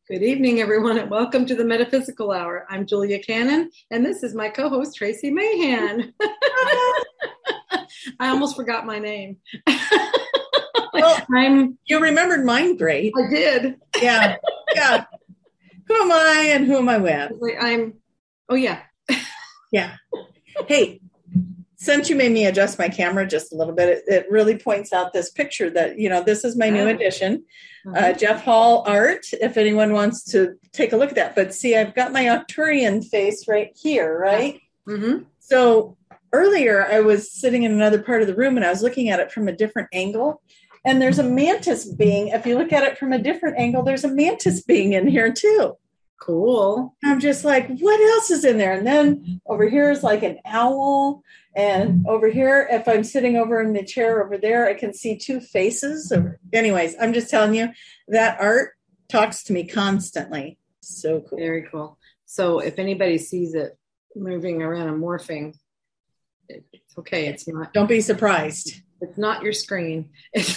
Good evening, everyone, and welcome to the Metaphysical Hour. I'm Julia Cannon, and this is my co-host, Tracy Mahan. I almost forgot my name. Well, you remembered mine great. I did. Yeah. Who am I and who am I with? Yeah. Hey, since you made me adjust my camera just a little bit, it really points out this picture that, this is my new addition. Jeff Hall art, if anyone wants to take a look at that. But see, I've got my Arcturian face right here, right? Mm-hmm. So earlier I was sitting in another part of the room and I was looking at it from a different angle. And there's a mantis being. If you look at it from a different angle, there's a mantis being in here too. Cool. I'm just like, what else is in there? And then over here is like an owl. And over here, if I'm sitting over in the chair over there, I can see two faces. Anyways, I'm just telling you, that art talks to me constantly. So cool. Very cool. So if anybody sees it moving around and morphing, it's okay. It's not. Don't be surprised. It's not your screen.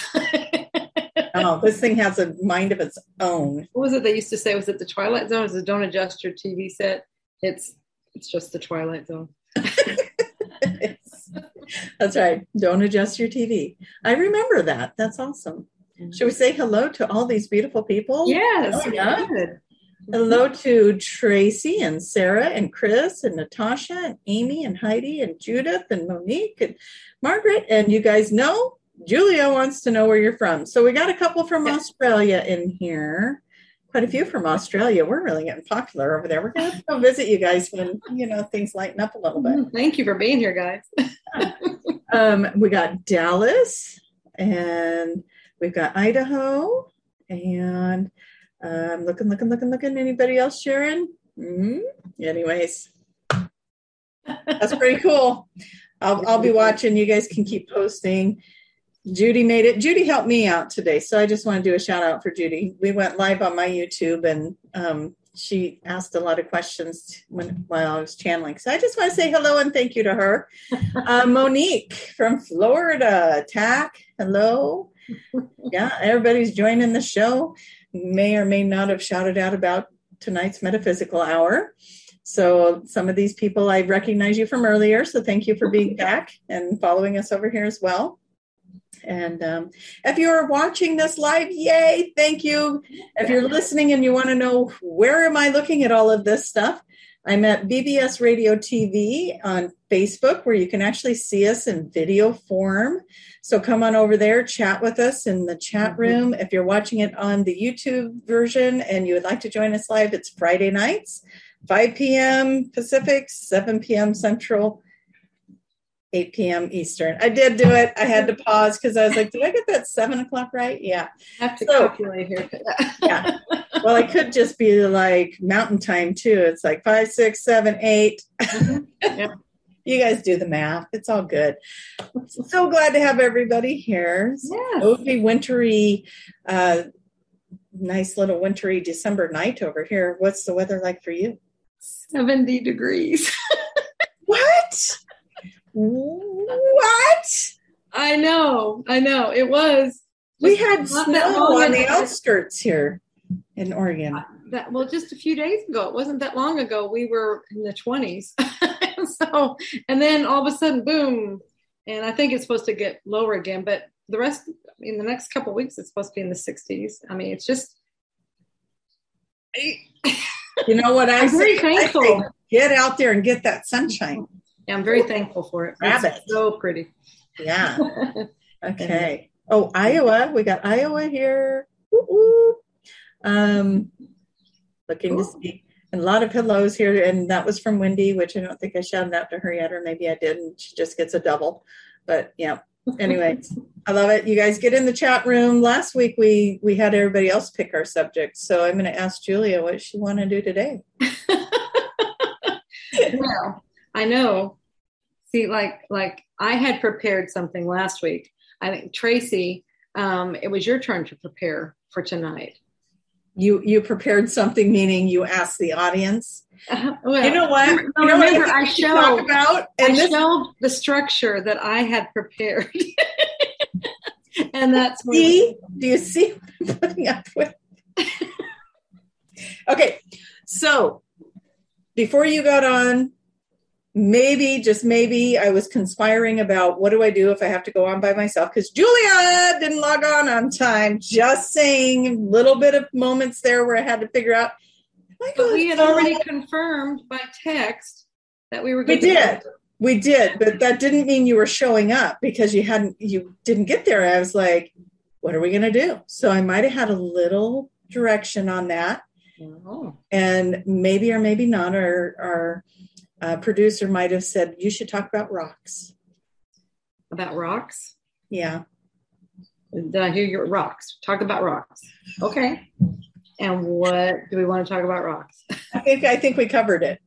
Oh, this thing has a mind of its own. What was it they used to say? Was it the Twilight Zone? Was it don't adjust your TV set? It's just the Twilight Zone. That's right. Don't adjust your TV. I remember that. That's awesome. Mm-hmm. Should we say hello to all these beautiful people? Yes. Oh, yeah. Good. Hello to Tracy and Sarah and Chris and Natasha and Amy and Heidi and Judith and Monique and Margaret. And you guys know Julia wants to know where you're from. So we got a couple from Australia in here. Quite a few from Australia. We're really getting popular over there. We're going to go visit you guys when, things lighten up a little bit. Thank you for being here, guys. We got Dallas, and we've got Idaho, and looking. Anybody else, Sharon? Mm-hmm. Anyways, that's pretty cool. I'll be watching. You guys can keep posting. Judy made it. Judy helped me out today, so I just want to do a shout out for Judy. We went live on my YouTube, and she asked a lot of questions while I was channeling. So I just want to say hello and thank you to her. Monique from Florida, TAC, hello. Yeah, everybody's joining the show. May or may not have shouted out about tonight's Metaphysical Hour. So some of these people, I recognize you from earlier, so thank you for being back and following us over here as well. And if you're watching this live, yay, thank you. If you're listening and you want to know where am I looking at all of this stuff, I'm at BBS Radio TV on Facebook, where you can actually see us in video form. So come on over there, chat with us in the chat room. If you're watching it on the YouTube version and you would like to join us live, it's Friday nights, 5 p.m. Pacific, 7 p.m. Central, 8 p.m. Eastern. I did do it. I had to pause because I was like, did I get that 7 o'clock right? Yeah. I have to calculate here. Yeah. Well, I could just be like mountain time too. It's like 5, 6, 7, 8. Mm-hmm. Yeah. You guys do the math. It's all good. So glad to have everybody here. Yes. It wintry, nice little wintry December night over here. What's the weather like for you? 70 degrees. What? I know. It was. We had snow on the outskirts here in Oregon. Just a few days ago. It wasn't that long ago. We were in the 20s. And then all of a sudden, boom. And I think it's supposed to get lower again. But the rest, in the next couple of weeks, it's supposed to be in the 60s. I mean, it's just. You know what I'm very thankful. I say, get out there and get that sunshine. Yeah, I'm very thankful for it. It's so pretty. Yeah. Okay. Oh, Iowa. We got Iowa here. Woo-woo. Looking to see. And a lot of hellos here. And that was from Wendy, which I don't think I shouted out to her yet, or maybe I did, and she just gets a double. But yeah. Anyways, I love it. You guys get in the chat room. Last week we had everybody else pick our subjects. So I'm going to ask Julia what she want to do today. Well, I know. See, like I had prepared something last week. I think Tracy, it was your turn to prepare for tonight. You prepared something, meaning you asked the audience. Well, you know what? I showed the structure that I had prepared. And that's do you see what I'm putting up with? Okay, so before you got on, maybe, just maybe, I was conspiring about what do I do if I have to go on by myself, because Julia didn't log on time. Just saying, little bit of moments there where I had to figure out. But we had already confirmed by text that we were good. We did, but that didn't mean you were showing up because you didn't get there. I was like, what are we going to do? So I might have had a little direction on that. Oh. And maybe or maybe not, our producer might have said, you should talk about rocks. About rocks? Yeah. Did I hear your rocks? Talk about rocks. Okay. And what do we want to talk about rocks? I think we covered it.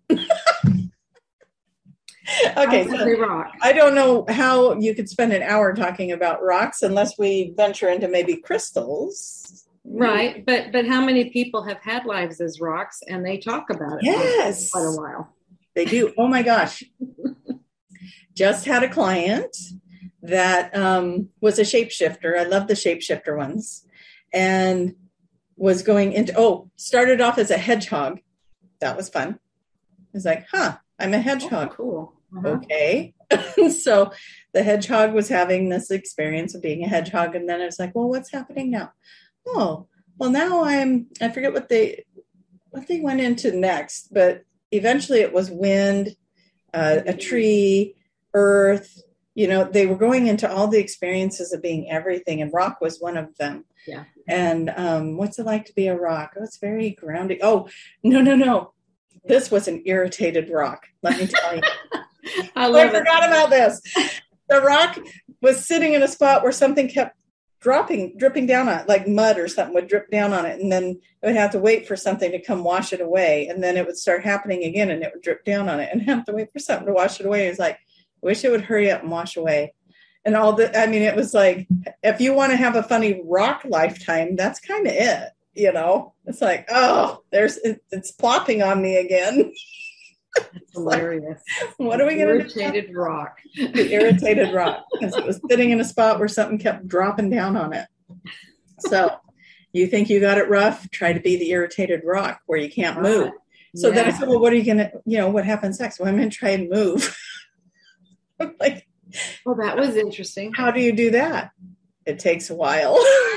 Okay. So rock. I don't know how you could spend an hour talking about rocks unless we venture into maybe crystals. Right. But how many people have had lives as rocks and they talk about it yes. for quite a while? They do. Oh my gosh. Just had a client that was a shapeshifter. I love the shapeshifter ones. And was going into, started off as a hedgehog. That was fun. I was like, I'm a hedgehog. Oh, cool. Uh-huh. Okay. So the hedgehog was having this experience of being a hedgehog. And then I was like, well, what's happening now? Oh, well, now I forget what they went into next, but eventually it was wind, a tree, earth, they were going into all the experiences of being everything. And rock was one of them. Yeah. And what's it like to be a rock? Oh, it's very grounding. Oh, no. This was an irritated rock. Let me tell you. I forgot about this. The rock was sitting in a spot where something kept dripping down on it, like mud or something would drip down on it. And then it would have to wait for something to come wash it away. And then it would start happening again and it would drip down on it and have to wait for something to wash it away. It was like, I wish it would hurry up and wash away. And it was like, if you want to have a funny rock lifetime, that's kind of it. It's like, it's plopping on me again. That's hilarious. Like, what are we going to do? Irritated rock. The irritated rock, because it was sitting in a spot where something kept dropping down on it. So you think you got it rough? Try to be the irritated rock where you can't move. So then I said, well, what are you going to, what happens next? Well, I'm going to try and move. Like, well, that was interesting. How do you do that? It takes a while.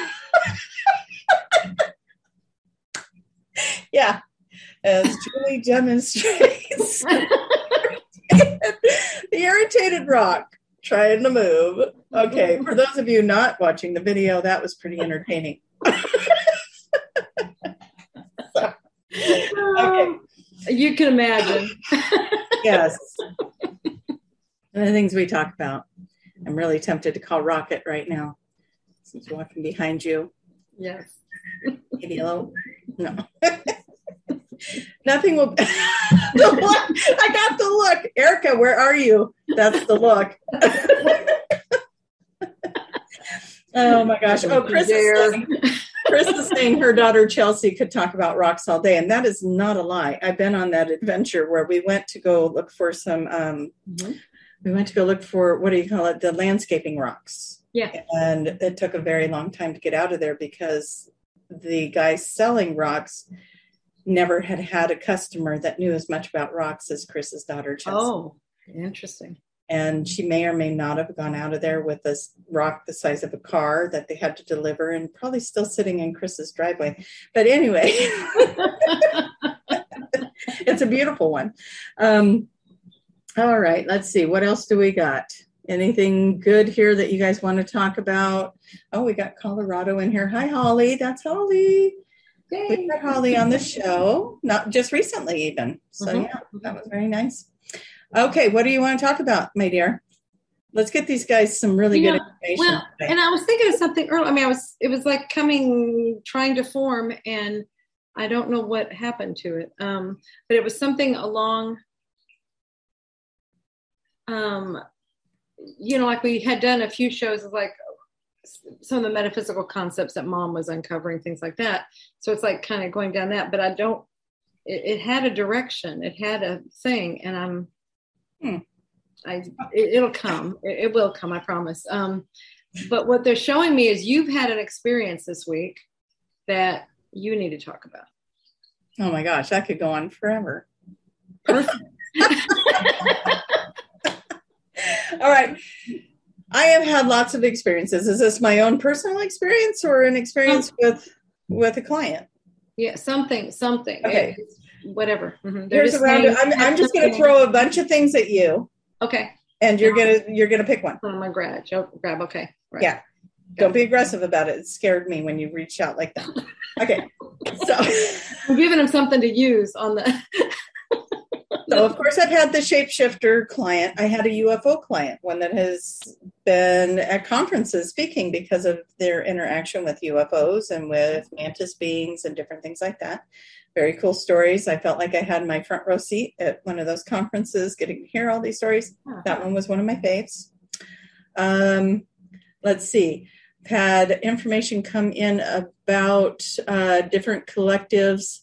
Yeah. As Julie demonstrates. The irritated rock trying to move. Okay. For those of you not watching the video, that was pretty entertaining. Okay. You can imagine. Yes. And the things we talk about. I'm really tempted to call Rocket right now. He's walking behind you. Yes. Maybe a little. No. Nothing will. The look. I got the look. Erica, where are you? That's the look. Oh my gosh. Oh, Chris is saying her daughter Chelsea could talk about rocks all day. And that is not a lie. I've been on that adventure where we went to go look for some, we went to go look for, what do you call it? The landscaping rocks. Yeah. And it took a very long time to get out of there because the guy selling rocks never had a customer that knew as much about rocks as Chris's daughter Chelsea. Oh, interesting. And she may or may not have gone out of there with this rock the size of a car that they had to deliver and probably still sitting in Chris's driveway. But anyway, it's a beautiful one. All right, let's see. What else do we got? Anything good here that you guys want to talk about? Oh, we got Colorado in here. Hi, Holly. That's Holly. Yay. We got Holly on the show, not just recently even. So yeah, that was very nice. Okay, what do you want to talk about, my dear? Let's get these guys some really good information. Well, today. And I was thinking of something earlier. I mean, it was like trying to form, and I don't know what happened to it. But it was something along, like we had done a few shows of like some of the metaphysical concepts that Mom was uncovering, things like that. So it's like kind of going down that, but it had a direction, it had a thing, and it'll come. It will come, I promise. But what they're showing me is you've had an experience this week that you need to talk about. Oh my gosh, that could go on forever. Perfect. All right. I have had lots of experiences. Is this my own personal experience or an experience with a client? Yeah, something. Okay. Whatever. Mm-hmm. Here's a round. I'm just going to throw a bunch of things at you. Okay. And you're gonna pick one. I'm gonna grab. Okay. Right. Yeah. Don't be aggressive about it. It scared me when you reached out like that. Okay. So I'm giving him something to use on the. So of course I've had the shapeshifter client. I had a UFO client, one that has been at conferences speaking because of their interaction with UFOs and with mantis beings and different things like that. Very cool stories. I felt like I had my front row seat at one of those conferences, getting to hear all these stories. That one was one of my faves. Let's see. Had information come in about different collectives.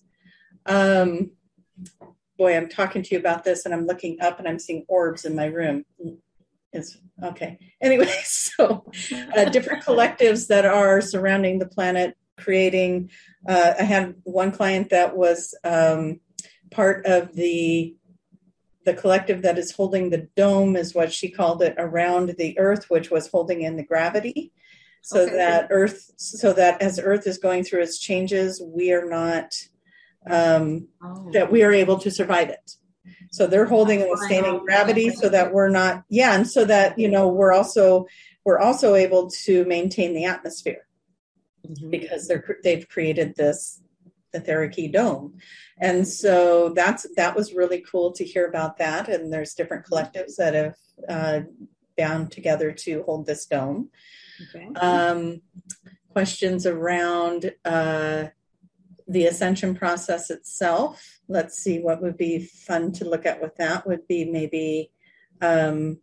Boy, I'm talking to you about this and I'm looking up and I'm seeing orbs in my room. It's okay. Anyway, so different collectives that are surrounding the planet, creating. I had one client that was part of the collective that is holding the dome, is what she called it, around the Earth, which was holding in the gravity. So that as Earth is going through its changes, we are not, that we are able to survive it. So they're holding and withstanding gravity so that we're not, and so that, we're also able to maintain the atmosphere because they've created this etheric dome. And so that was really cool to hear about that. And there's different collectives that have bound together to hold this dome. Okay. Questions around the ascension process itself. Let's see, what would be fun to look at with that would be maybe, the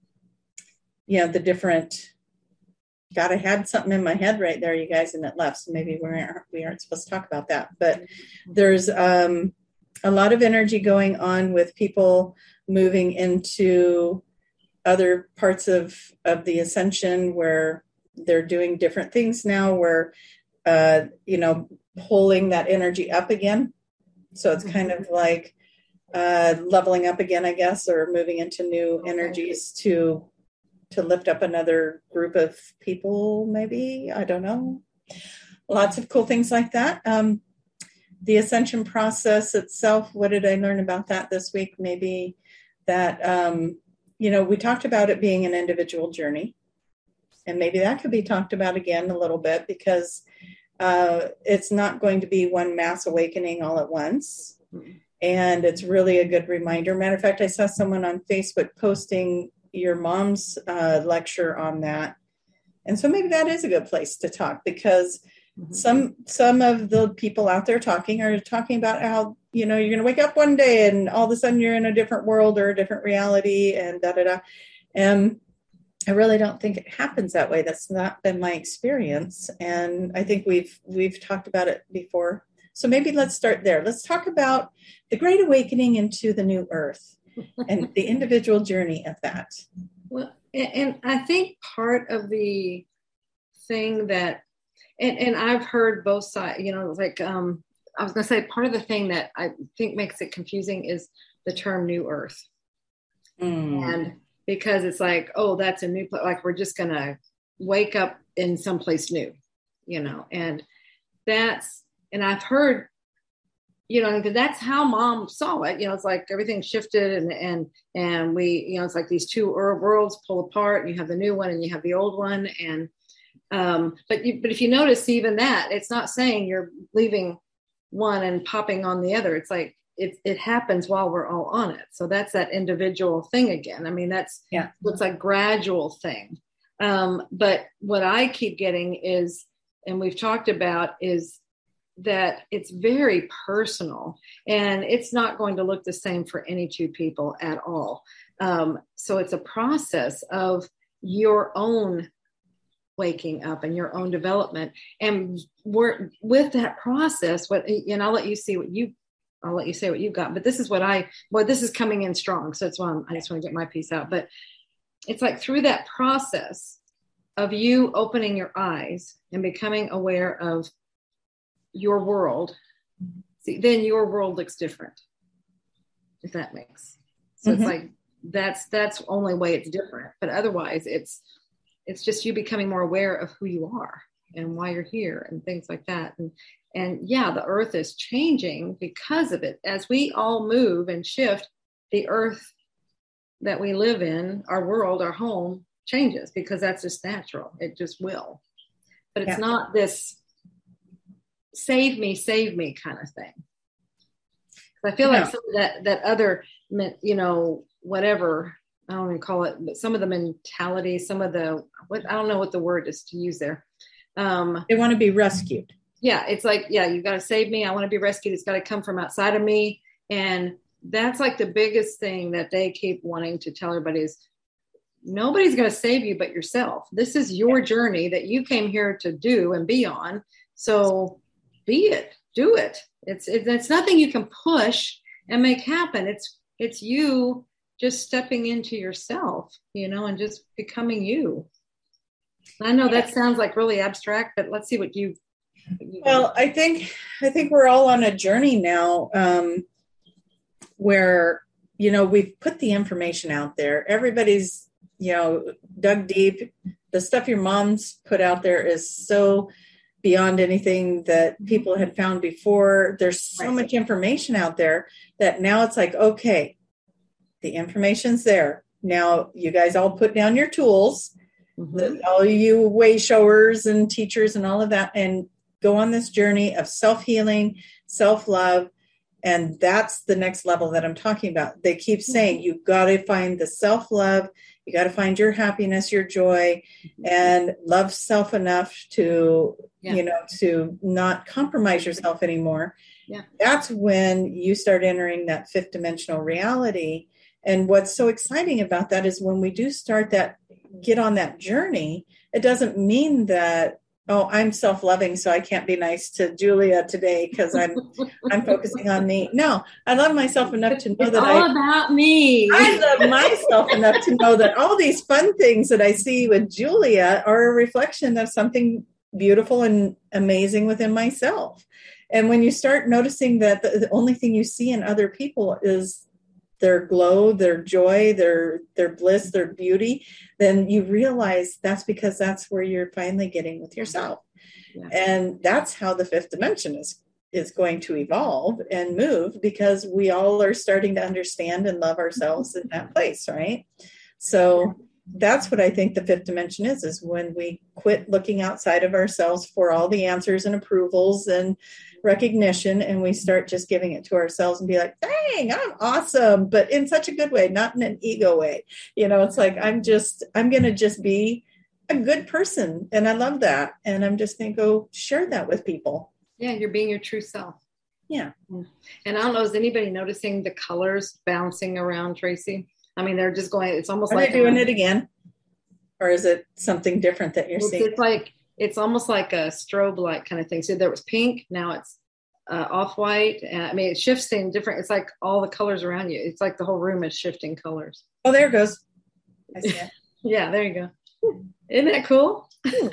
different, God, I had something in my head right there, you guys, and it left. So maybe we aren't supposed to talk about that. But there's a lot of energy going on with people moving into other parts of the ascension where they're doing different things now, where, pulling that energy up again. So it's kind of like leveling up again, I guess, or moving into new energies to lift up another group of people, maybe. I don't know. Lots of cool things like that. The ascension process itself, what did I learn about that this week? Maybe that, we talked about it being an individual journey. And maybe that could be talked about again a little bit, because it's not going to be one mass awakening all at once. And it's really a good reminder. Matter of fact, I saw someone on Facebook posting your mom's lecture on that. And so maybe that is a good place to talk, because some of the people out there are talking about how, you're going to wake up one day and all of a sudden you're in a different world or a different reality and da-da-da. And I really don't think it happens that way. That's not been my experience. And I think we've talked about it before. So maybe let's start there. Let's talk about the Great Awakening into the New Earth and the individual journey of that. Well, and I think part of the thing that, and I've heard both sides, I was going to say part of the thing that I think makes it confusing is the term New Earth. And because it's like, oh, that's a new place, like we're just going to wake up in someplace new, and I've heard, because that's how Mom saw it. It's like everything shifted and we, it's like these two worlds pull apart, and you have the new one and you have the old one. And, but if you notice even that, it's not saying you're leaving one and popping on the other. It's like, it happens while we're all on it. So that's that individual thing again. I mean, it's like gradual thing. But what I keep getting is, and we've talked about, is that it's very personal and it's not going to look the same for any two people at all. So it's a process of your own waking up and your own development. And we're with that process, and I'll let you say what you've got, but this is this is coming in strong. So that's why I just want to get my piece out. But it's like through that process of you opening your eyes and becoming aware of your world, see, then your world looks different, if that makes. So it's like, that's the only way it's different. But otherwise it's just you becoming more aware of who you are and why you're here and things like that. And yeah, the earth is changing because of it. As we all move and shift, the earth that we live in, our world, our home, changes, because that's just natural. It just will. But it's not this save me kind of thing. I feel like some of that other, whatever, I don't even call it, but some of the mentality, some of the, I don't know what the word is to use there. They want to be rescued. Yeah. It's like, you got to save me. I want to be rescued. It's got to come from outside of me. And that's like the biggest thing that they keep wanting to tell everybody is nobody's going to save you but yourself. This is your journey that you came here to do and be on. So be it, do it. It's nothing you can push and make happen. It's you just stepping into yourself, and just becoming you. I know that sounds like really abstract, but let's see what you well, I think we're all on a journey now, where, we've put the information out there. Everybody's, dug deep. The stuff your mom's put out there is so beyond anything that people had found before. There's so much information out there that now it's like, okay, the information's there. Now you guys all put down your tools, all you way showers and teachers and all of that, and go on this journey of self-healing, self-love. And that's the next level that I'm talking about. They keep saying, you've got to find the self-love. You got to find your happiness, your joy, and love self enough to, to not compromise yourself anymore. Yeah. That's when you start entering that fifth dimensional reality. And what's so exciting about that is when we do start get on that journey, it doesn't mean that, oh, I'm self-loving, so I can't be nice to Julia today because I'm focusing on me. No, I love myself enough to know that all about me. I love myself enough to know that all these fun things that I see with Julia are a reflection of something beautiful and amazing within myself. And when you start noticing that the only thing you see in other people is their glow, their joy, their bliss, their beauty, then you realize that's because that's where you're finally getting with yourself. Yeah. And that's how the fifth dimension is going to evolve and move, because we all are starting to understand and love ourselves in that place, right? So that's what I think the fifth dimension is when we quit looking outside of ourselves for all the answers and approvals and recognition, and we start just giving it to ourselves and be like, dang, I'm awesome, but in such a good way, not in an ego way. It's like, I'm going to just be a good person. And I love that. And I'm just going to go share that with people. Yeah. You're being your true self. Yeah. And I don't know, is anybody noticing the colors bouncing around, Tracy? I mean, they're just going, it's almost like. Are they doing it again? Or is it something different that you're seeing? It's almost like a strobe light kind of thing. So there was pink, now it's off-white. I mean, it shifts in different, it's like all the colors around you. It's like the whole room is shifting colors. Oh, there it goes. I see it. Yeah, there you go. Isn't that cool?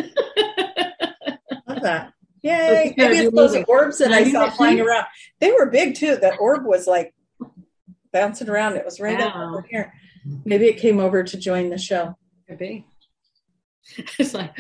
Love that. Yay. Maybe it's those orbs that I saw flying around. They were big too. That orb was like bouncing around. It was right up over here. Maybe it came over to join the show. Could be. It's like...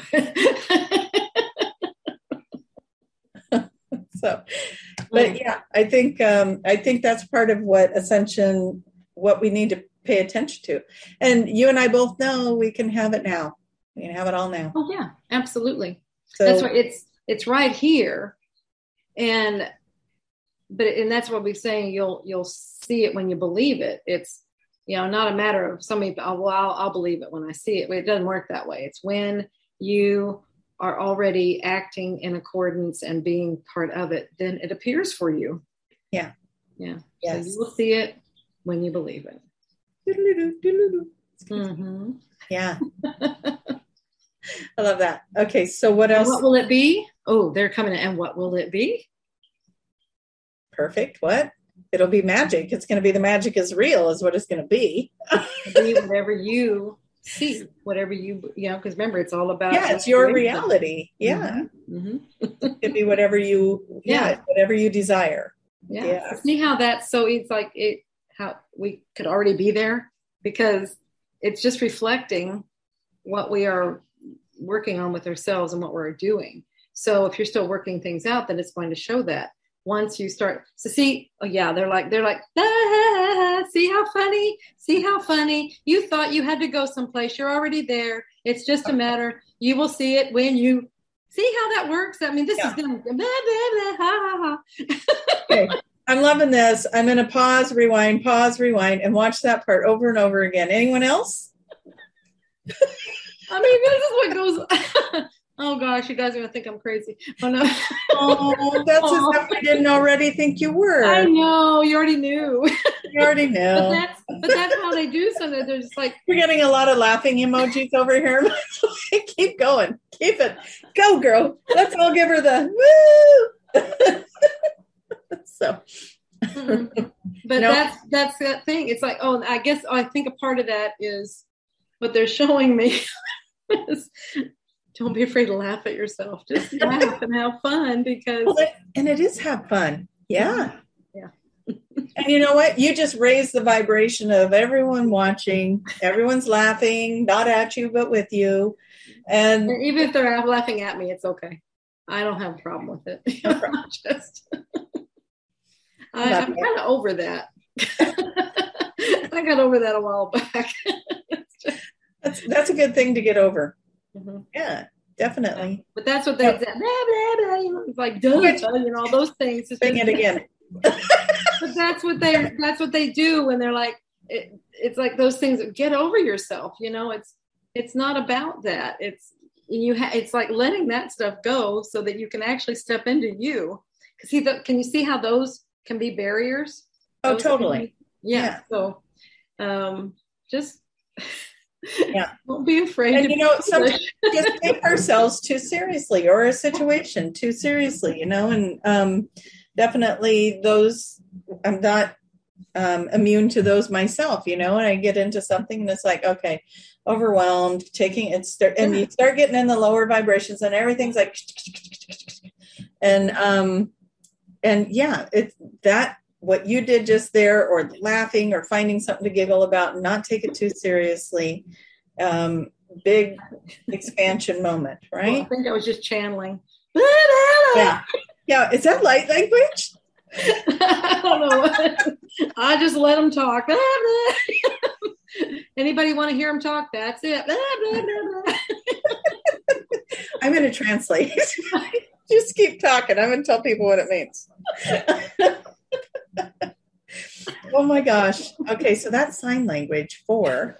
So, but yeah, I think that's part of what Ascension, what we need to pay attention to. And you and I both know we can have it now. We can have it all now. Oh yeah, absolutely. So that's right. It's right here. And that's what we're saying. You'll see it when you believe it. It's, not a matter of somebody, I'll believe it when I see it. It doesn't work that way. It's when you are already acting in accordance and being part of it, then it appears for you. Yeah. Yeah. Yes. So you will see it when you believe it. Mm-hmm. Yeah. I love that. Okay. So what else? And what will it be? Oh, they're coming in. And what will it be? Perfect. What? It'll be magic. It's going to be the magic is real is what it's going to be. It'll be whatever you see, whatever because remember, it's all about. Yeah, it's your reality. Yeah. It could be whatever whatever you desire. Yeah. See how that's so it's like how we could already be there because it's just reflecting what we are working on with ourselves and what we're doing. So if you're still working things out, then it's going to show that once you start to see, they're like, see how funny. You thought you had to go someplace. You're already there. It's just a matter. You will see it when you see how that works. I mean, this is going to blah, blah, blah, ha, ha. Okay. I'm loving this. I'm going to pause, rewind, and watch that part over and over again. Anyone else? I mean, this is what goes. Oh gosh, you guys are gonna think I'm crazy. Oh no. Oh, that's as if we didn't already think you were. I know, you already knew. You already knew. But that's how they do something. They're just like we're getting a lot of laughing emojis over here. Keep going. Keep it. Go, girl. Let's all give her the woo. So but that's that thing. It's like, I think a part of that is what they're showing me is don't be afraid to laugh at yourself. Just laugh and have fun because and it is have fun. Yeah. And you know what? You just raise the vibration of everyone watching. Everyone's laughing, not at you, but with you. And even if they're laughing at me, it's okay. I don't have a problem with it. I'm kind of over that. I got over that a while back. That's a good thing to get over. Mm-hmm. Yeah, definitely. But that's what they said. Blah, blah, blah, it's like all those things. Sing it again. But that's what they do when they're like, it's like those things. Get over yourself. It's not about that. It's like letting that stuff go so that you can actually step into you. Can you see how those can be barriers? Oh, totally. Yeah. So, just. Yeah. Don't be afraid. And sometimes we just take ourselves too seriously or a situation too seriously, and definitely those, I'm not immune to those myself, and I get into something and it's like, okay, overwhelmed, and you start getting in the lower vibrations and everything's like, and it's that what you did just there, or laughing or finding something to giggle about and not take it too seriously. Big expansion moment, right? Well, I think I was just channeling. Yeah. Is that light language? I don't know. I just let them talk. Anybody want to hear them talk? That's it. I'm going to translate. Just keep talking. I'm going to tell people what it means. Oh my gosh. Okay, so that's sign language 4.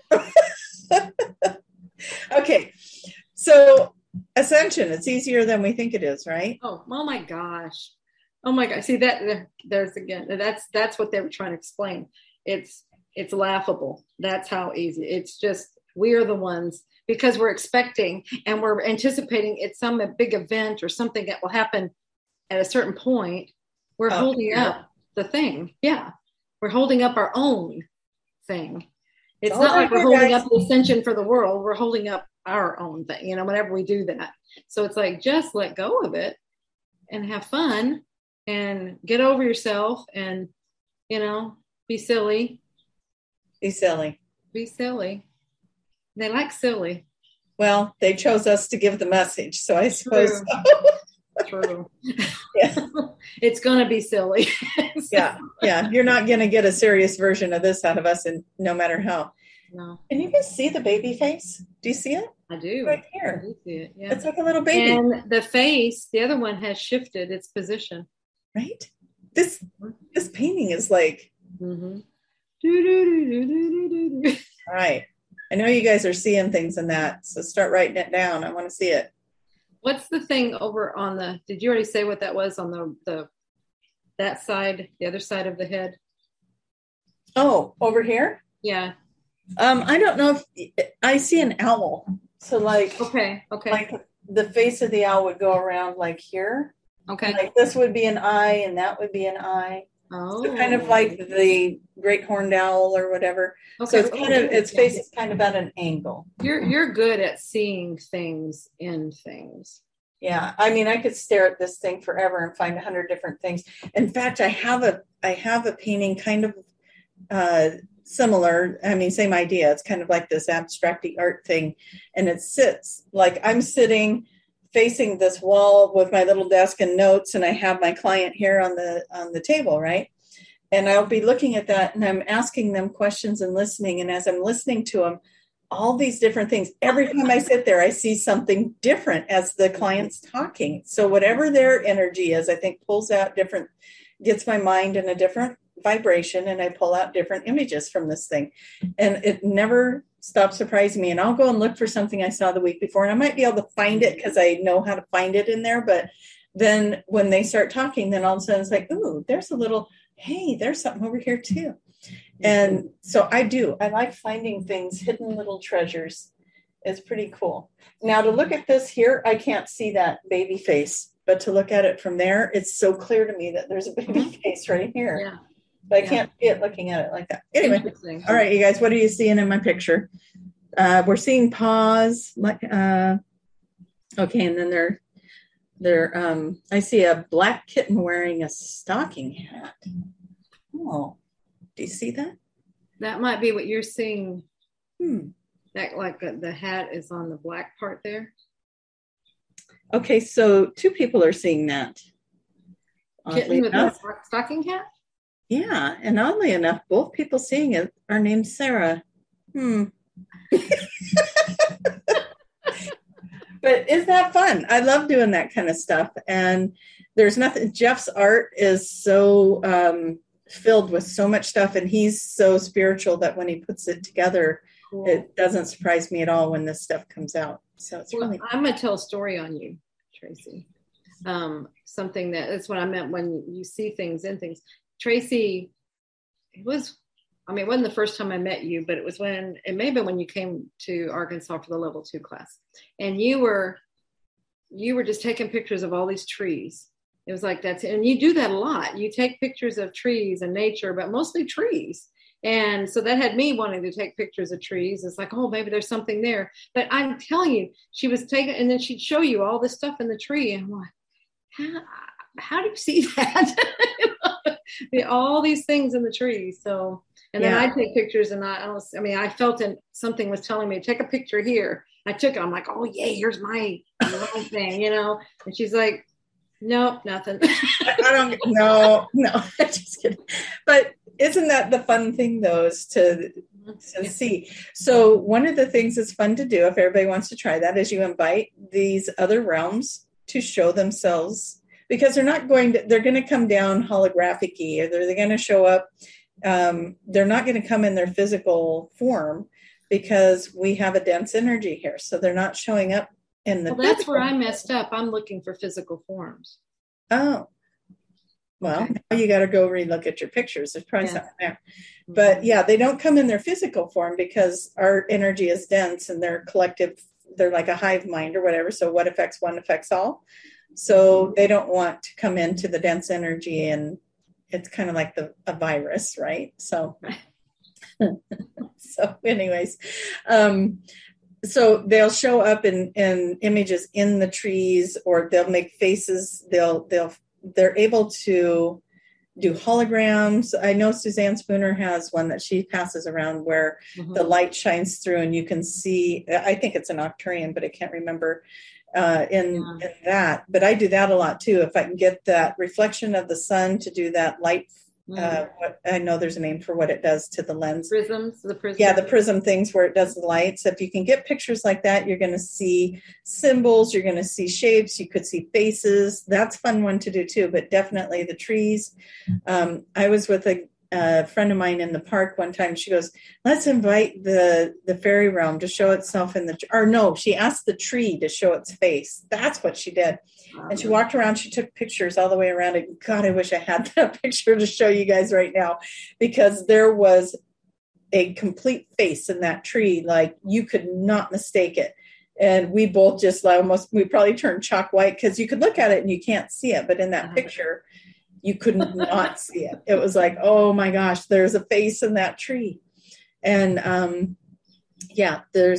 Okay, so ascension, it's easier than we think it is, right? Oh my gosh. See that there's again, that's what they were trying to explain. It's laughable. That's how easy. It's just, we are the ones, because we're expecting and we're anticipating it's some big event or something that will happen at a certain point. We're holding up the thing. Yeah. We're holding up our own thing. It's not like we're holding up the ascension for the world. We're holding up our own thing, whenever we do that. So it's like, just let go of it and have fun and get over yourself and, be silly. Be silly. Be silly. They like silly. Well, they chose us to give the message, so I suppose so. True. Yeah. It's going to be silly. Yeah. You're not going to get a serious version of this out of us, and no matter how. No. Can you guys see the baby face? Do you see it? I do. Right here. I do see it. Yeah. It's like a little baby. And the face, the other one has shifted its position. Right? This painting is like. Mm-hmm. All right. I know you guys are seeing things in that, so start writing it down. I want to see it. What's the thing over on did you already say what that was on that side, the other side of the head? Oh, over here? Yeah. I don't know if I see an owl. So okay. Like the face of the owl would go around like here. Okay. Like this would be an eye and that would be an eye. Oh. So kind of like the great horned owl or whatever. Okay. So it's its face is kind of at an angle. You're good at seeing things in things. Yeah. I mean, I could stare at this thing forever and find 100 different things. In fact, I have a painting kind of similar. I mean, same idea. It's kind of like this abstract art thing. And it sits like I'm sitting facing this wall with my little desk and notes, and I have my client here on the table, right? And I'll be looking at that and I'm asking them questions and listening. And as I'm listening to them, all these different things, every time I sit there, I see something different as the client's talking. So whatever their energy is, I think pulls out different, gets my mind in a different vibration, and I pull out different images from this thing. And it never stops surprising me. And I'll go and look for something I saw the week before, and I might be able to find it because I know how to find it in there. But then when they start talking, then all of a sudden it's like, ooh, there's a little, hey, there's something over here too. And so I like finding things, hidden little treasures. It's pretty cool. Now to look at this here, I can't see that baby face, but to look at it from there, it's so clear to me that there's a baby face right here. Yeah. But I can't see it looking at it like that. Anyway, all right, you guys, what are you seeing in my picture? We're seeing paws, like okay, and then they're I see a black kitten wearing a stocking hat. Oh, do you see that? That might be what you're seeing. That like the hat is on the black part there. Okay, so two people are seeing that. Kitten with a stocking hat? Yeah, and oddly enough, both people seeing it are named Sarah. But isn't that fun? I love doing that kind of stuff. And there's nothing, Jeff's art is so filled with so much stuff, and he's so spiritual that when he puts it together, cool. It doesn't surprise me at all when this stuff comes out. So it's really cool. I'm going to tell a story on you, Tracy. Something that's what I meant when you see things in things. Tracy, it wasn't the first time I met you, but it may have been when you came to Arkansas for the level 2 class. And you were just taking pictures of all these trees. It was like and you do that a lot. You take pictures of trees and nature, but mostly trees. And so that had me wanting to take pictures of trees. It's like, oh, maybe there's something there. But I'm telling you, she was taking, and then she'd show you all this stuff in the tree. And I'm like, how do you see that? All these things in the trees. So, and then I take pictures, and I felt something was telling me, take a picture here. I took it. I'm like, oh yeah, here's my thing, And she's like, nope, nothing. I don't know. No, just kidding. But isn't that the fun thing, though, is to see? So one of the things that's fun to do, if everybody wants to try that, is you invite these other realms to show themselves. Because they're going to come down holographic-y, or they're going to show up. They're not going to come in their physical form because we have a dense energy here. So they're not showing up in the. Well, that's where I messed up. I'm looking for physical forms. Oh, well, now you got to go relook at your pictures. There's probably something there. But yeah, they don't come in their physical form because our energy is dense and they're collective. They're like a hive mind or whatever. So what affects one affects all. So they don't want to come into the dense energy, and it's kind of like a virus, right? So, anyways, so they'll show up in images in the trees, or they'll make faces. They're able to do holograms. I know Suzanne Spooner has one that she passes around where the light shines through, and you can see. I think it's an Octurian, but I can't remember. In that, but I do that a lot too. If I can get that reflection of the sun to do that light, what I know there's a name for what it does to the lens. Prisms, the prism. Yeah, the prism things where it does the light. So if you can get pictures like that, you're going to see symbols, you're going to see shapes, you could see faces. That's a fun one to do too, but definitely the trees. I was with a friend of mine in the park one time. She goes, let's invite the fairy realm to show itself she asked the tree to show its face. That's what she did. And she walked around, she took pictures all the way around it. God, I wish I had that picture to show you guys right now, because there was a complete face in that tree. Like you could not mistake it. And we both just we probably turned chalk white because you could look at it and you can't see it. But in that picture, you couldn't not see it. It was like, oh my gosh, there's a face in that tree. And there's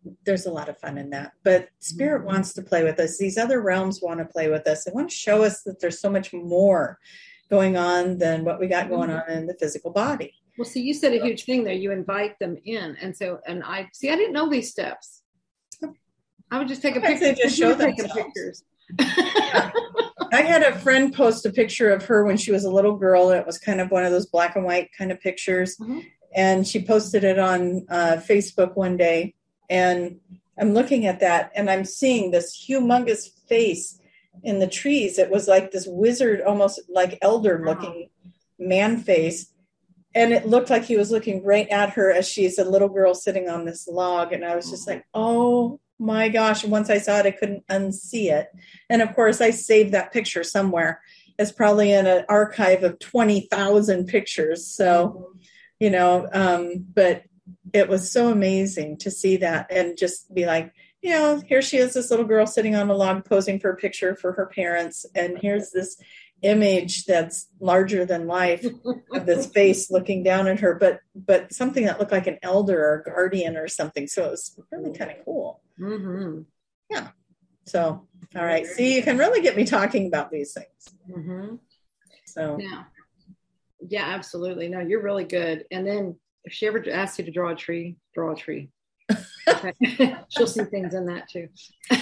there's a lot of fun in that. But spirit wants to play with us. These other realms want to play with us. They want to show us that there's so much more going on than what we got going on in the physical body. Well, see, you said a huge thing there. You invite them in. And so, and I didn't know these steps. I would just take a picture. They just show them pictures. I had a friend post a picture of her when she was a little girl. It was kind of one of those black and white kind of pictures. Mm-hmm. And she posted it on Facebook one day. And I'm looking at that and I'm seeing this humongous face in the trees. It was like this wizard, almost like elder looking man face. And it looked like he was looking right at her as she's a little girl sitting on this log. And I was just like, oh my gosh. And once I saw it, I couldn't unsee it. And of course, I saved that picture somewhere. It's probably in an archive of 20,000 pictures. So, you know, but it was so amazing to see that and just be like, you know, here she is, this little girl sitting on a log posing for a picture for her parents. And here's this image that's larger than life of this face looking down at her, but something that looked like an elder or guardian or something. So it was really kind of cool. Mm-hmm. Yeah. So, all right. See, you can really get me talking about these things. Mm-hmm. So, yeah, absolutely. No, you're really good. And then if she ever asks you to draw a tree, draw a tree. Okay. She'll see things in that too.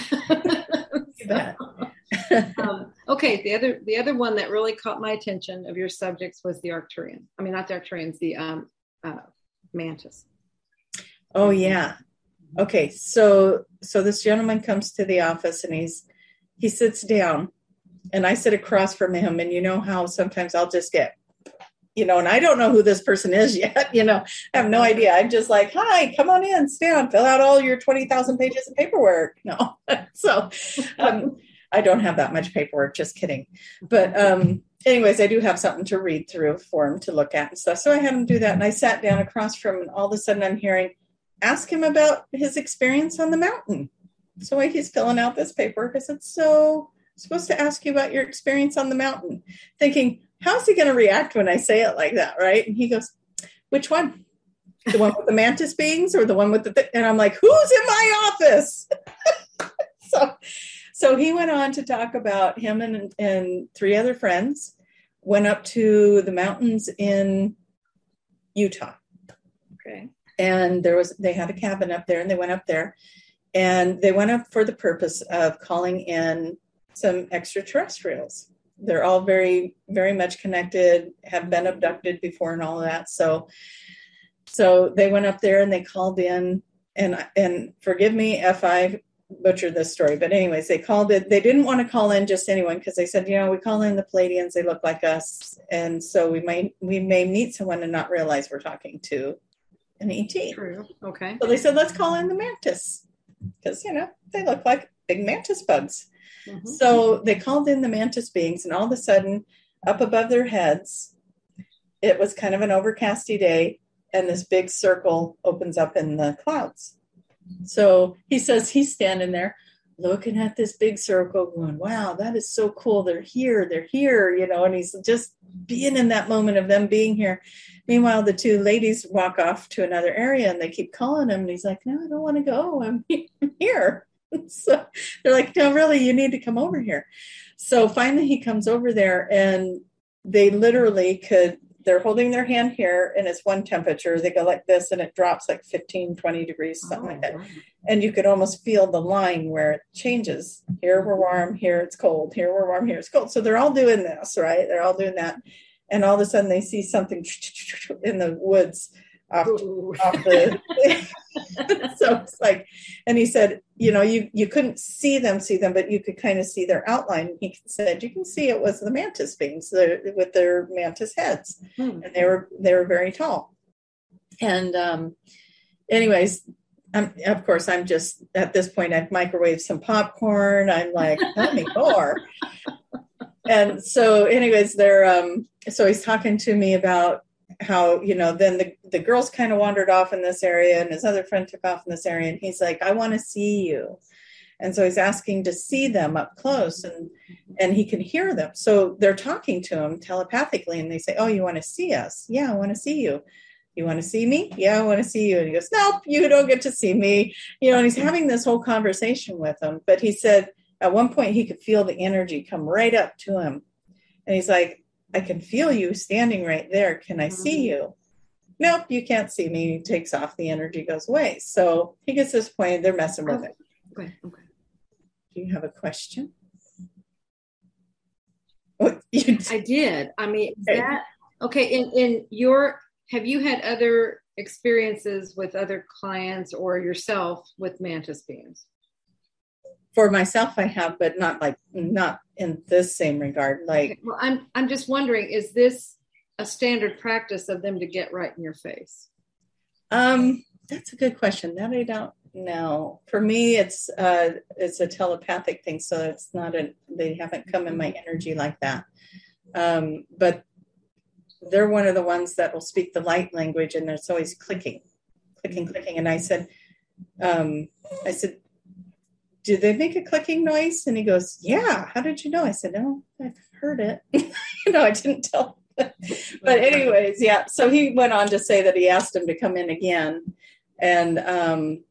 Okay. The other one that really caught my attention of your subjects was the Arcturian. I mean, not the Arcturians, the mantis. Oh yeah. Okay. So this gentleman comes to the office and he sits down and I sit across from him, and you know how sometimes I'll just get, you know, and I don't know who this person is yet, you know, I have no idea. I'm just like, hi, come on in, sit down, fill out all your 20,000 pages of paperwork. No. So I don't have that much paperwork, just kidding. But anyways, I do have something to read through for him to look at and stuff. So I had him do that. And I sat down across from him, and all of a sudden I'm hearing, ask him about his experience on the mountain. So he's filling out this paper because it's so supposed to ask you about your experience on the mountain, thinking, how's he going to react when I say it like that, right? And he goes, which one? The one with the mantis beings or the one with the... And I'm like, who's in my office? So he went on to talk about him and three other friends went up to the mountains in Utah. Okay. And they had a cabin up there, and they went up there, and they went up for the purpose of calling in some extraterrestrials. They're all very, very much connected, have been abducted before and all of that. So they went up there and they called in, and forgive me if I butchered this story, but anyways, they called it. They didn't want to call in just anyone because they said, you know, we call in the Pleiadians, they look like us, and so we may meet someone and not realize we're talking to an ET. True. Okay. So they said, let's call in the mantis because, you know, they look like big mantis bugs. Mm-hmm. So they called in the mantis beings, and all of a sudden, up above their heads, it was kind of an overcasty day, and this big circle opens up in the clouds. So he says he's standing there looking at this big circle going, wow, that is so cool. They're here, you know, and he's just being in that moment of them being here. Meanwhile, the two ladies walk off to another area and they keep calling him. And he's like, no, I don't want to go. I'm here. So they're like, no, really, you need to come over here. So finally he comes over there, and they literally they're holding their hand here, and it's one temperature. They go like this, and it drops like 15, 20 degrees, something like that. And you could almost feel the line where it changes. Here we're warm, here it's cold. Here we're warm, here it's cold. So they're all doing this, right? They're all doing that. And all of a sudden they see something in the woods off the... So it's like, and he said, you know, you couldn't see them, but you could kind of see their outline. He said, you can see it was the mantis beings with their mantis heads. And they were very tall. And anyways, of course, I'm just, at this point, I've microwaved some popcorn. I'm like, tell me more. And so anyways, so he's talking to me about how, you know, then the girls kind of wandered off in this area, and his other friend took off in this area, and he's like, I want to see you. And so he's asking to see them up close, and he can hear them. So they're talking to him telepathically, and they say, oh, you want to see us? Yeah, I want to see you. You want to see me? Yeah, I want to see you. And he goes, nope, you don't get to see me. And he's having this whole conversation with him. But he said at one point he could feel the energy come right up to him. And he's like, I can feel you standing right there. Can I see you? Nope, you can't see me. He takes off. The energy goes away. So he gets this point. They're messing with it. Okay. Do you have a question? I did. I mean, in your, have you had other experiences with other clients or yourself with mantis beings? For myself, I have, but not in this same regard. Like, well, I'm just wondering, is this a standard practice of them to get right in your face? That's a good question. That I don't know. For me, it's a telepathic thing, so it's not they haven't come in my energy like that. But they're one of the ones that will speak the light language, and it's always clicking. And I said, do they make a clicking noise? And he goes, yeah. How did you know? I said, no, I've heard it. I didn't tell. But anyways, yeah. So he went on to say that he asked him to come in again. And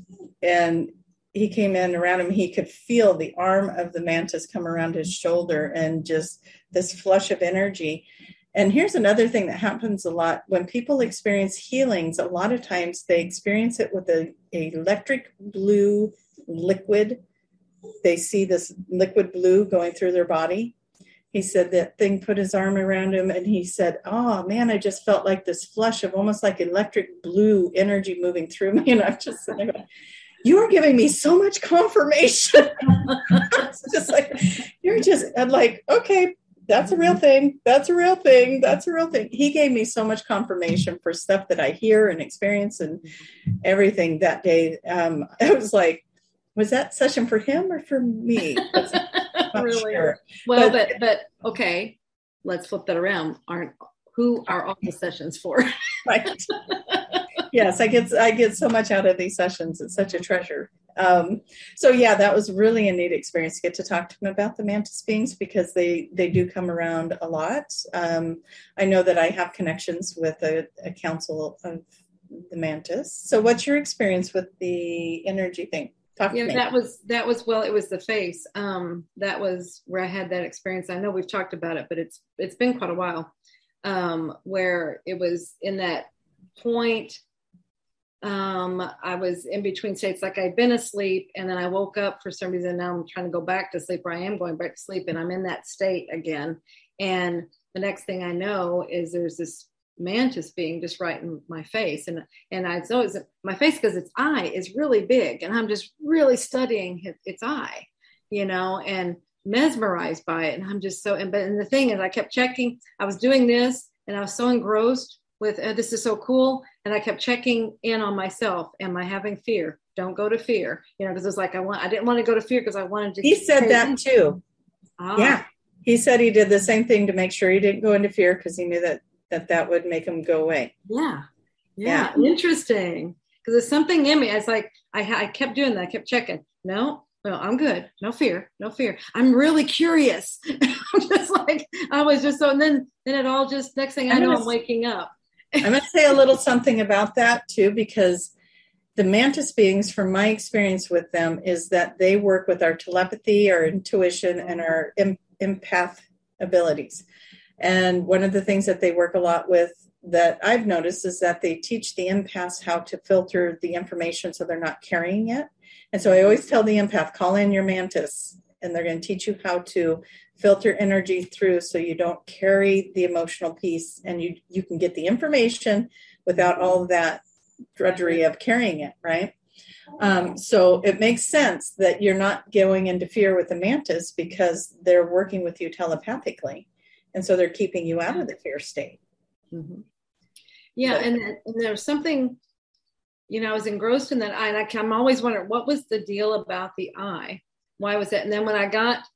he came in around him. He could feel the arm of the mantis come around his shoulder and just this flush of energy. And here's another thing that happens a lot. When people experience healings, a lot of times they experience it with a electric blue liquid. They see this liquid blue going through their body. He said that thing put his arm around him and he said, oh man, I just felt like this flush of almost like electric blue energy moving through me. And I'm just sitting there going, you are giving me so much confirmation. It's just like, I'm like, okay, that's a real thing. That's a real thing. That's a real thing. He gave me so much confirmation for stuff that I hear and experience and everything that day. I was like, was that session for him or for me? Really? Sure. Well, but okay, let's flip that around. Who are all the sessions for? Right. Yes, I get so much out of these sessions. It's such a treasure. So yeah, that was really a neat experience to get to talk to him about the mantis beings because they do come around a lot. I know that I have connections with a council of the mantis. So what's your experience with the energy thing? Talk to me. That was well, it was the face. That was where I had that experience. I know we've talked about it, but it's been quite a while. Where it was in that point. I was in between states, like I'd been asleep and then I woke up for some reason. Now I'm trying to go back to sleep, or I am going back to sleep, and I'm in that state again. And the next thing I know is there's this mantis being just right in my face, and it's always my face because its eye is really big, and I'm just really studying its eye, and mesmerized by it. And I'm just and the thing is, I kept checking. I was doing this, and I was so engrossed with this is so cool, and I kept checking in on myself. Am I having fear? Don't go to fear, because it's like I didn't want to go to fear because I wanted to. He said that too. Yeah, he said he did the same thing to make sure he didn't go into fear because he knew that would make him go away. Yeah. Interesting, because there's something in me. It's like I kept doing that. I kept checking. No, I'm good. No fear. I'm really curious. I'm just like, I was just so, and then it all just, next thing I know, I'm waking up. I'm going to say a little something about that too, because the mantis beings, from my experience with them, is that they work with our telepathy, our intuition, and our empath abilities. And one of the things that they work a lot with that I've noticed is that they teach the empaths how to filter the information so they're not carrying it. And so I always tell the empath, call in your mantis, and they're going to teach you how to filter energy through so you don't carry the emotional piece, and you can get the information without all of that drudgery of carrying it, right? So it makes sense that you're not going into fear with the mantis because they're working with you telepathically. And so they're keeping you out of the fear state. Mm-hmm. Yeah, and there was something, I was engrossed in that eye, and I'm always wondering, what was the deal about the eye? Why was it? And then when I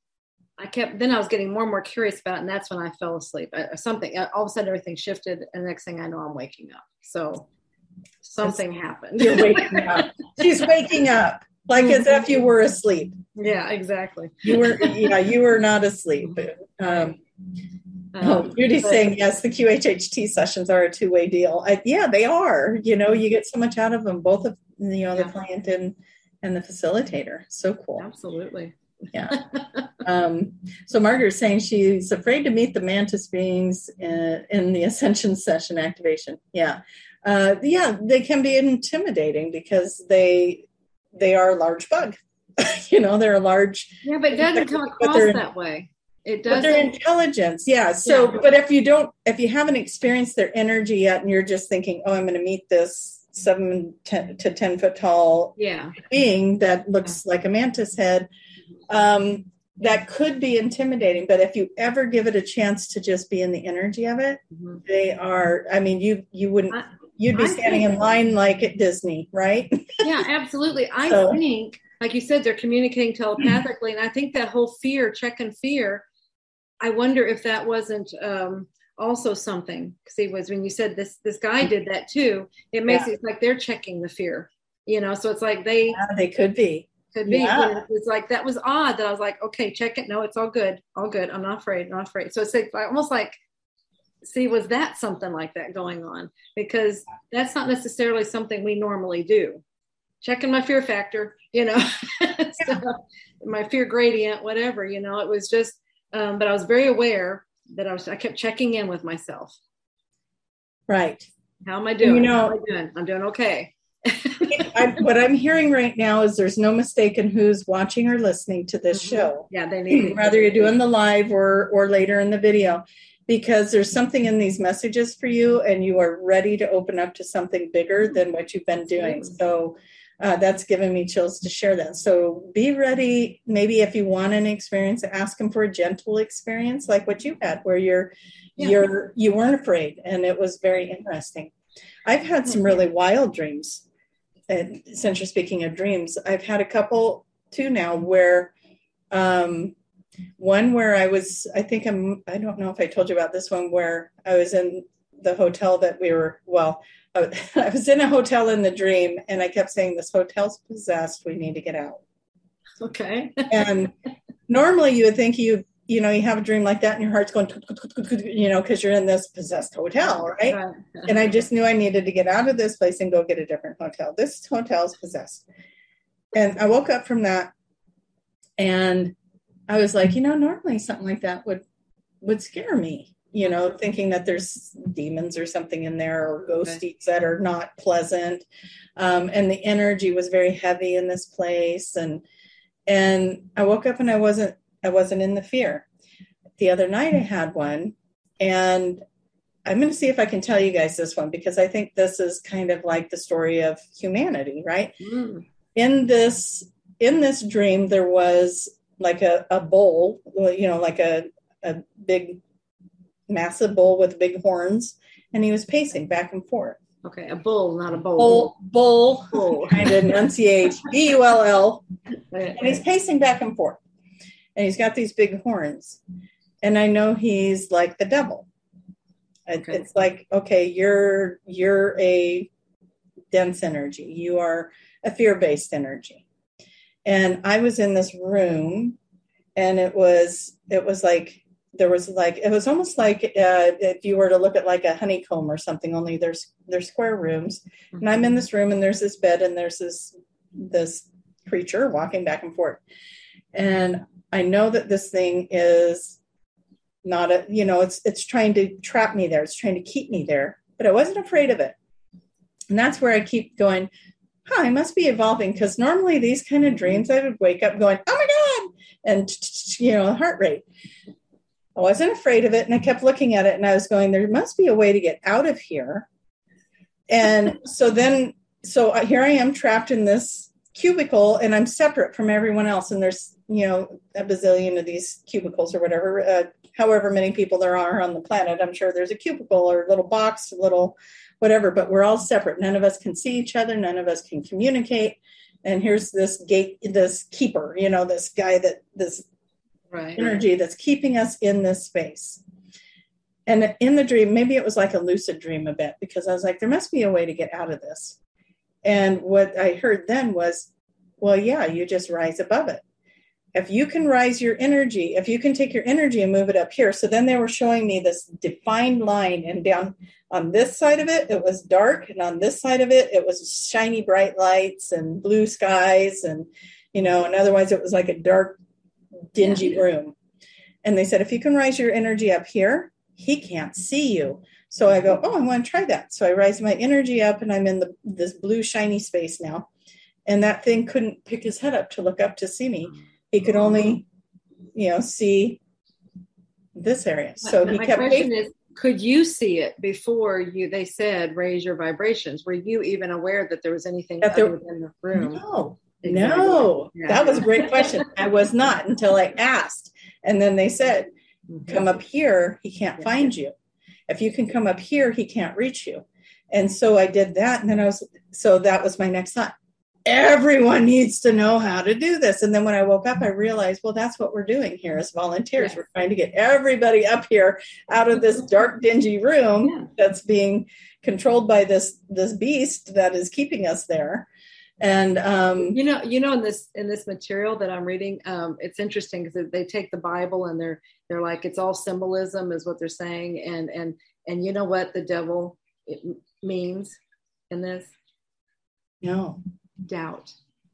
was getting more and more curious about it, and that's when I fell asleep. Something, all of a sudden everything shifted, and the next thing I know, I'm waking up. So something happened. You're waking up. She's waking up, like as if you were asleep. Yeah, exactly. You were not asleep. Judy's saying, yes, the QHHT sessions are a two-way deal. Yeah, they are. You know, you get so much out of them, both of, the client and the facilitator. So cool. Absolutely. Yeah. So Margaret's saying she's afraid to meet the mantis beings in the ascension session activation. Yeah. They can be intimidating because they are a large bug. They're a large. Yeah, but it doesn't come across that way. It does. But their intelligence. Yeah. So, but if you haven't experienced their energy yet and you're just thinking, oh, I'm going to meet this 7 to 10 foot tall being that looks like a mantis head, that could be intimidating. But if you ever give it a chance to just be in the energy of it, they are, I mean, you wouldn't, you'd be standing in line like at Disney, right? Yeah, absolutely. I think, like you said, they're communicating telepathically. And I think that whole check and fear, I wonder if that wasn't also something. Because when you said this guy did that too, it makes it like they're checking the fear, so it's like they could be. Could be. Yeah. It's like, that was odd that I was like, okay, check it. No, it's all good. All good. I'm not afraid. So it's like, almost like, see, was that something like that going on? Because that's not necessarily something we normally do. Checking my fear factor, so my fear gradient, whatever, it was just, but I was very aware that I kept checking in with myself. Right. How am I doing? I'm doing okay. What I'm hearing right now is there's no mistaking who's watching or listening to this show. Yeah, they need whether you're doing the live or later in the video, because there's something in these messages for you and you are ready to open up to something bigger than what you've been doing. So that's given me chills to share that. So be ready. Maybe if you want an experience, ask them for a gentle experience like what you had, where you weren't afraid, and it was very interesting. I've had some really wild dreams. And since you're speaking of dreams, I've had a couple too now where one where I don't know if I told you about this one, where I was in the hotel that I was in a hotel in the dream, and I kept saying, this hotel's possessed. We need to get out. Okay. And normally you would think you have a dream like that and your heart's going, because you're in this possessed hotel, right? And I just knew I needed to get out of this place and go get a different hotel. This hotel is possessed. And I woke up from that and I was like, normally something like that would scare me, thinking that there's demons or something in there, or ghosties that are not pleasant. And the energy was very heavy in this place. And I woke up and I wasn't in the fear. The other night I had one, and I'm going to see if I can tell you guys this one, because I think this is kind of like the story of humanity, right? Mm. In this dream, there was like a bull, like a big, massive bull with big horns, and he was pacing back and forth. Okay, a bull, not a bowl. Bull. Kind of enunciate, B-U-L-L. And he's pacing back and forth. And he's got these big horns. And I know he's like the devil. Okay. It's like, okay, you're a dense energy. You are a fear-based energy. And I was in this room, and it was almost like if you were to look at like a honeycomb or something, only there's square rooms. Mm-hmm. And I'm in this room, and there's this bed, and there's this creature walking back and forth. And I know that this thing is not it's trying to trap me there. It's trying to keep me there, but I wasn't afraid of it. And that's where I keep going, I must be evolving, because normally these kind of dreams, I would wake up going, oh my God, and heart rate. I wasn't afraid of it. And I kept looking at it, and I was going, there must be a way to get out of here. And so here I am trapped in this cubicle, and I'm separate from everyone else. And there's, a bazillion of these cubicles or whatever, however many people there are on the planet. I'm sure there's a cubicle or a little box, a little whatever, but we're all separate. None of us can see each other. None of us can communicate. And here's this keeper, this guy this energy that's keeping us in this space. And in the dream, maybe it was like a lucid dream a bit, because I was like, there must be a way to get out of this. And what I heard then was, well, yeah, you just rise above it. if you can rise your energy, if you can take your energy and move it up here. So then they were showing me this defined line, and down on this side of it, it was dark. And on this side of it, it was shiny, bright lights and blue skies. And, and otherwise it was like a dark, dingy room. And they said, if you can rise your energy up here, he can't see you. So I go, I want to try that. So I rise my energy up, and I'm in this blue, shiny space now. And that thing couldn't pick his head up to look up to see me. He could only, see this area. So he kept. My question is, could you see it before they said raise your vibrations? Were you even aware that there was anything other than the room? No, that was a great question. I was not until I asked, and then they said, "Come up here. He can't find you. If you can come up here, he can't reach you." And so I did that, and then that was my next thought. Everyone needs to know how to do this. And then when I woke up, I realized, well, that's what we're doing here as volunteers. Yes. We're trying to get everybody up here out of this dark, dingy room that's being controlled by this beast that is keeping us there. And in this material that I'm reading, it's interesting because they take the Bible and they're like, it's all symbolism is what they're saying. And you know what the devil means in this? No. Doubt.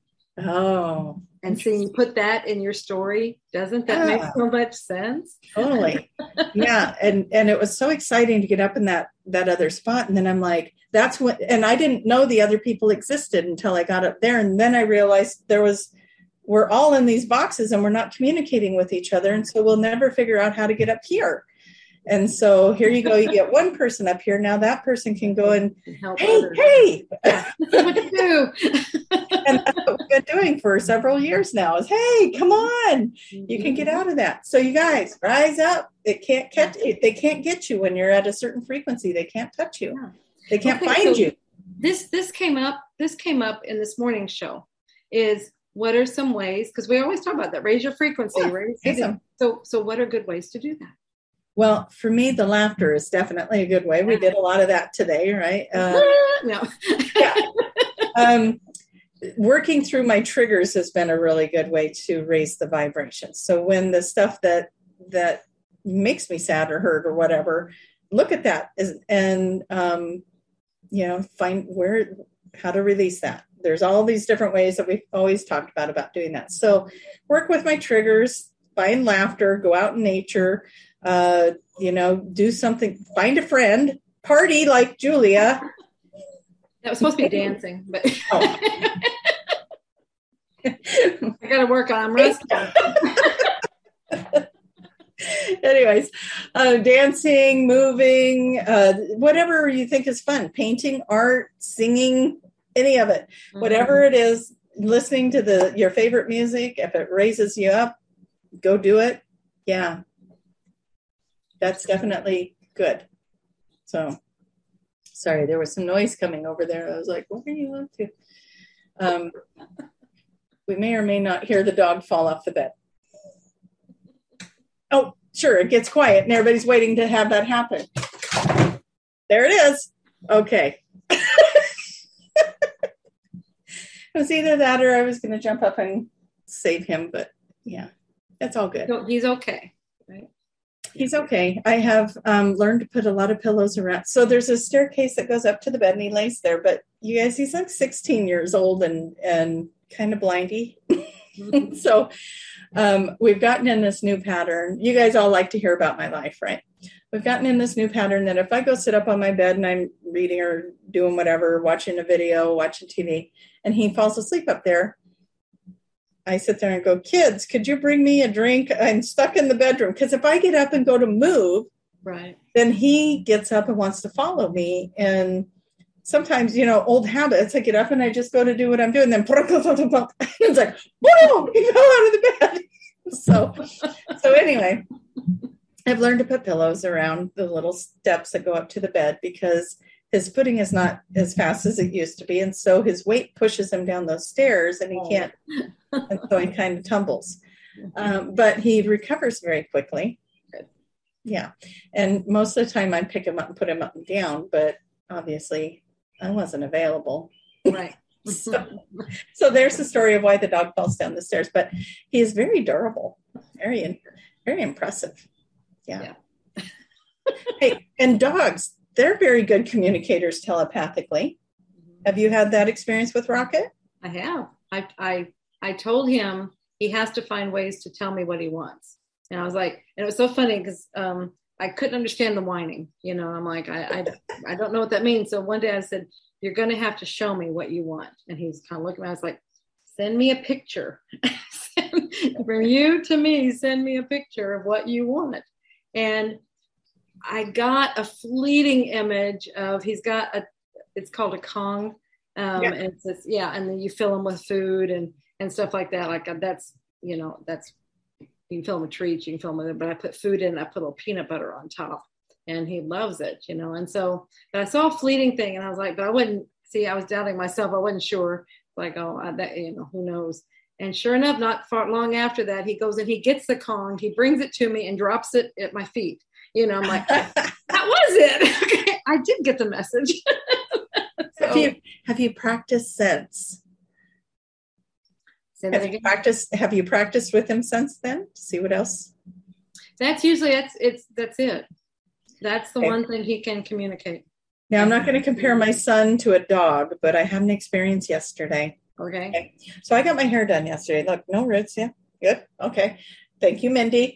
Oh. And seeing you put that in your story, doesn't that make so much sense? Totally. Yeah. And it was so exciting to get up in that other spot. And then I'm like, and I didn't know the other people existed until I got up there. And then I realized we're all in these boxes and we're not communicating with each other. And so we'll never figure out how to get up here. And so here you go, you get one person up here. Now that person can go and help. Hey, yeah, this is what you do. And that's what we've been doing for several years now is, hey, come on, you can get out of that. So you guys rise up. They can't get you when you're at a certain frequency. They can't touch you. Yeah. They can't find you. This came up in this morning's show is what are some ways, because we always talk about that, raise your frequency, raise. So what are good ways to do that? Well, for me, the laughter is definitely a good way. We did a lot of that today, right? No. Yeah. Working through my triggers has been a really good way to raise the vibration. So when the stuff that makes me sad or hurt or whatever, look at that and find how to release that. There's all these different ways that we've always talked about doing that. So work with my triggers, find laughter, go out in nature, do something, find a friend, party like Julia. That was supposed to be dancing, but I got to work on rest. Anyways, dancing, moving, whatever you think is fun, painting, art, singing, any of it, whatever it is, listening to your favorite music. If it raises you up, go do it. Yeah. That's definitely good. So, sorry, there was some noise coming over there. I was like, what are you up to? We may or may not hear the dog fall off the bed. Oh, sure, it gets quiet and everybody's waiting to have that happen. There it is. Okay. It was either that or I was going to jump up and save him, but yeah, that's all good. So he's okay, right? He's okay. I have learned to put a lot of pillows around. So there's a staircase that goes up to the bed and he lays there. But you guys, he's like 16 years old and kind of blindy. So we've gotten in this new pattern. You guys all like to hear about my life, right? We've gotten in this new pattern that if I go sit up on my bed and I'm reading or doing whatever, watching a video, watching TV, and he falls asleep up there, I sit there and go, kids, could you bring me a drink? I'm stuck in the bedroom. Because if I get up and go to move, right, then he gets up and wants to follow me. And sometimes, old habits, I get up and I just go to do what I'm doing. Then it's like, whoa, he fell out of the bed. So anyway, I've learned to put pillows around the little steps that go up to the bed because his footing is not as fast as it used to be. And so his weight pushes him down those stairs and he can't. And so he kind of tumbles. But he recovers very quickly. Good. Yeah. And most of the time I pick him up and put him up and down, but obviously I wasn't available. Right. So there's the story of why the dog falls down the stairs, but he is very durable, very, very impressive. Yeah. Hey, and dogs, they're very good communicators telepathically. Have you had that experience with Rocket? I have. I told him he has to find ways to tell me what he wants. And I was like, and it was so funny because I couldn't understand the whining. I'm like, I don't know what that means. So one day I said, you're going to have to show me what you want. And he's kind of looking at me. I was like, send me a picture. From you to me, send me a picture of what you want. And I got a fleeting image of, it's called a Kong. And it's this, and then you fill them with food and stuff like that. Like that's, you can fill them with treats, you can fill them with it, but I put food in, I put a little peanut butter on top. And he loves it, and so, but I saw a fleeting thing and I was like, but I was doubting myself. I wasn't sure, like, who knows? And sure enough, not far long after that, he goes and he gets the Kong, he brings it to me and drops it at my feet. I'm like, that was it. Okay, I did get the message. So, have you practiced since? Say that again? Have you practiced with him since then to see what else? That's usually, that's it. That's the one thing he can communicate. Now, I'm not going to compare my son to a dog, but I had an experience yesterday. Okay. So I got my hair done yesterday. Look, no roots. Yeah. Good. Okay. Thank you, Mindy.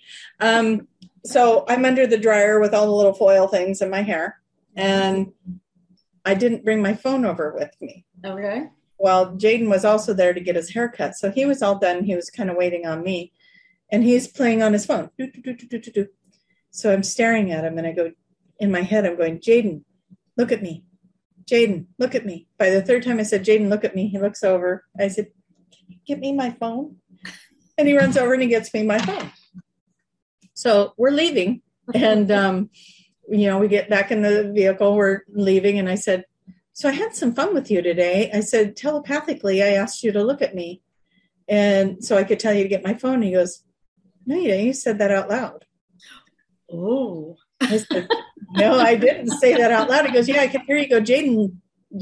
So I'm under the dryer with all the little foil things in my hair, and I didn't bring my phone over with me. Okay. Well, Jaden was also there to get his hair cut. So he was all done. He was kind of waiting on me, and he's playing on his phone. So I'm staring at him and I go, in my head, I'm going, Jaden, look at me. Jaden, look at me. By the third time I said, Jaden, look at me. He looks over. I said, can you get me my phone? And he runs over and he gets me my phone. So we're leaving. And, we get back in the vehicle. We're leaving. And I said, so I had some fun with you today. I said, telepathically, I asked you to look at me. And so I could tell you to get my phone. And he goes, no, you didn't. You said that out loud. Oh, I said, no, I didn't say that out loud. He goes, yeah, I can hear you go, Jaden,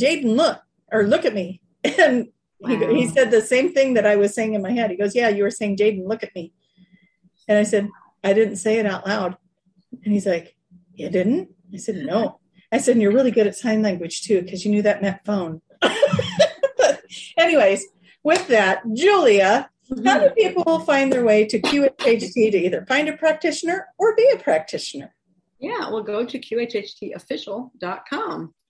look at me. And he said the same thing that I was saying in my head. He goes, yeah, you were saying, Jaden, look at me. And I said, I didn't say it out loud. And he's like, you didn't? I said, no. I said, and you're really good at sign language too, because you knew that meant phone. But anyways, with that, Julia, how do people find their way to QHHT to either find a practitioner or be a practitioner? Yeah, we'll go to QHHTofficial.com.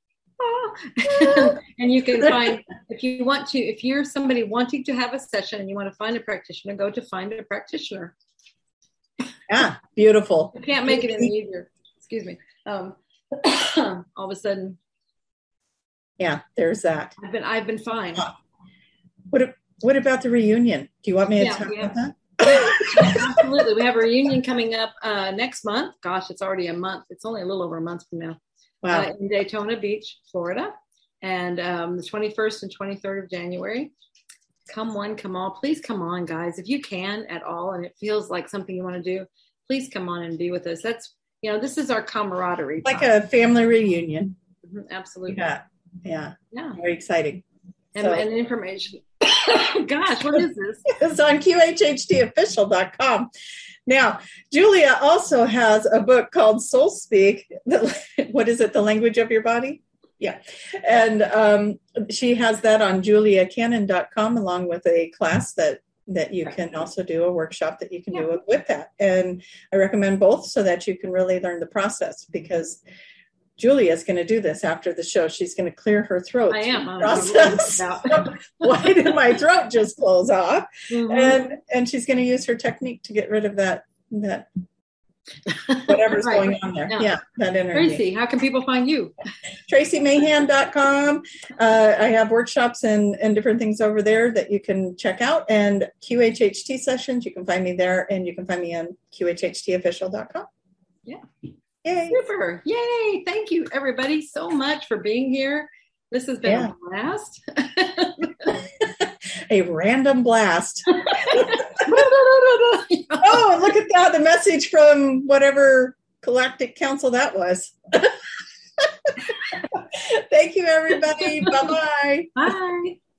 And you can find, if you're somebody wanting to have a session and you want to find a practitioner, go to Find a Practitioner. Yeah, beautiful. You can't make it any easier. Excuse me. All of a sudden. Yeah, there's that. I've been fine. What about the reunion? Do you want me to talk about that? Absolutely. We have a reunion coming up next month. Gosh, it's already a month. It's only a little over a month from now. Wow. In Daytona Beach, Florida. And the 21st and 23rd of January. Come one, come all. Please come on, guys. If you can at all, and it feels like something you want to do, please come on and be with us. That's, this is our camaraderie. Like a family reunion. Mm-hmm, absolutely. Yeah. Very exciting. And information. Gosh, what is this? It's on QHHTofficial.com. Now, Julia also has a book called Soul Speak. What is it? The Language of Your Body? Yeah. And she has that on juliacannon.com along with a class that you can also do, a workshop that you can do with that. And I recommend both so that you can really learn the process, because Julia is going to do this after the show. She's going to clear her throat. I am. Process. Why did my throat just close off? Mm-hmm. And she's going to use her technique to get rid of that whatever's going on there. Yeah, that energy. Tracy, how can people find you? TracyMahan.com. I have workshops and different things over there that you can check out. And QHHT sessions, you can find me there, and you can find me on QHHTofficial.com. Yeah. Yay. Super. Yay. Thank you, everybody, so much for being here. This has been a blast. A random blast. Oh, look at that. The message from whatever galactic council that was. Thank you, everybody. Bye-bye. Bye.